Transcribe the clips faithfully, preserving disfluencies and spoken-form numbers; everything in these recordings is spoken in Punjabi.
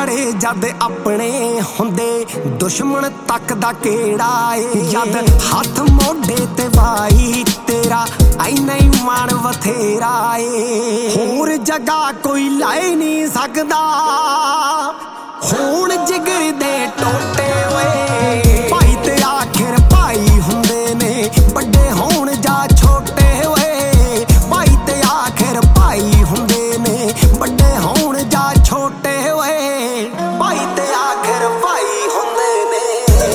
ਮਾੜੇ ਜਦ ਆਪਣੇ ਹੁੰਦੇ ਦੁਸ਼ਮਣ ਤੱਕਦਾ ਕਿਹੜਾ ਏ। ਜਦ ਹੱਥ ਮੋਢੇ ਤੇ ਵਾਈ ਤੇਰਾ ਐਨਾ ਹੀ ਮਾਣ ਬਥੇਰਾ ਏ। ਹੋਰ ਜਗ੍ਹਾ ਕੋਈ ਲਾਏ ਨਹੀਂ ਸਕਦਾ ਹੁਣ ਜਿਗਰ ਦੇ ਟੋਟੇ ਓਏ। ਭਾਈ ਤੇ ਆਖਿਰ ਭਾਈ ਹੁੰਦੇ ਨੇ ਵੱਡੇ ਹੋਣ ਜਾਂ ਛੋਟੇ ਓਏ। ਭਾਈ ਤੇ ਆਖਿਰ ਭਾਈ ਹੁੰਦੇ ਨੇ ਵੱਡੇ ਹੋਣ ਜਾਂ ਛੋਟੇ ਓਏ। ਭਾਈ ਤੇ ਆਖਿਰ ਭਾਈ ਹੁੰਦੇ ਨੇ।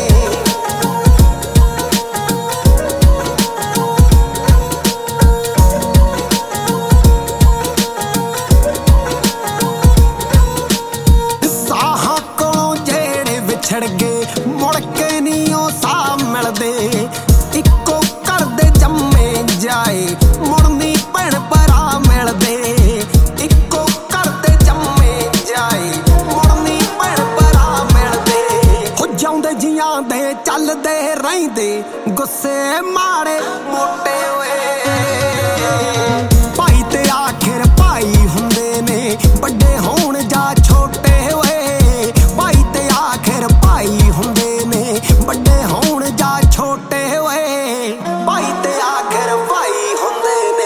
ਸਾਹਾਂ ਕੋਲੋਂ ਜਿਹੜੇ ਵਿਛੜ ਗਏ ਮੁੜ ਕੇ ਨੀ ਉਹ ਸਾਹ ਮਿਲਦੇ। ਇੱਕੋ ਘਰ ਦੇ ਜੰਮੇ ਜਾਏ ਮੁੜ ਨੀ ਭੈਣ ਭਰਾ ਮਿਲਦੇ। ਇੱਕੋ ਘਰ ਦੇ ਜੰਮੇ ਜਾਏ ਮੁੜ ਨੀ ਭੈਣ ਭਰਾ ਮਿਲਦੇ। ਹੋ ਜਾਉਂਦੇ ਜੀਆਂ ਦੇ ਚੱਲਦੇ ਰਹਿੰਦੇ ਗੁੱਸੇ ਮਾੜੇ ਮੋਟੇ ਓਏ। ਭਾਈ ਤੇ ਆਖਿਰ ਭਾਈ ਹੁੰਦੇ ਨੇ ਵੱਡੇ ਹੋਣ ਜਾਂ ਛੋਟੇ ਓਏ। ਭਾਈ ਤੇ ਆਖਿਰ ਭਾਈ ਹੁੰਦੇ ਨੇ ਵੱਡੇ ਹੋਣ ਜਾਂ ਛੋਟੇ ਓਏ। ਭਾਈ ਤੇ ਆਖਿਰ ਭਾਈ ਹੁੰਦੇ ਨੇ।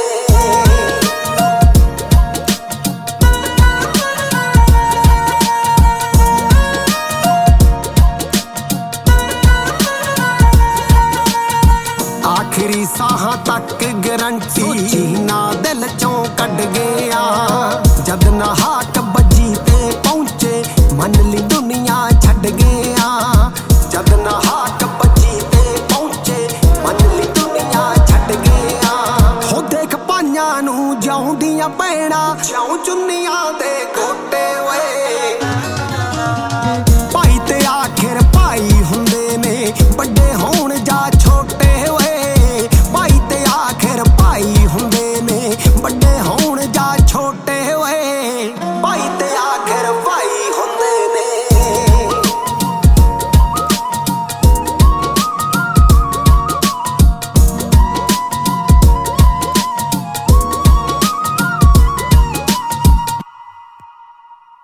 ਆਖਰੀ ਸਾਹਾਂ ਤੱਕ ਗਰੰਟੀ ਜੀਨਾ ਦਿਲ ਚੋਂ ਕੱਢ ਗਿਆ। ਜਦ ਨਾ ਹਾਕ ਬੱਜੀ ਤੇ ਪਹੁੰਚੇ ਮੰਨ ਲਈ ਦੁਨੀਆ ਛੱਡ ਗਿਆ। ਜਦ ਨਾ ਹਾਕ ਬੱਜੀ ਤੇ ਪਹੁੰਚੇ ਮੰਨ ਲਈ ਦੁਨੀਆ ਛੱਡ ਗਿਆ। ਹੋ ਦੇਖ ਪਾਈਆਂ ਨੂੰ ਜਿਉਂਦੀਆਂ ਭੈਣਾਂ ਜਿਉਂ ਚੁੰਨੀਆਂ ਦੇ ਗੋਟੇ ਓਏ। ਭਾਈ ਤੇ ਆਖਿਰ ਭਾਈ ਹੁੰਦੇ ਨੇ ਵੱਡੇ ਹੋਣ ਜਾਂ ਛੋਟੇ ਓਏ। ਭਾਈ ਤੇ ਆਖਿਰ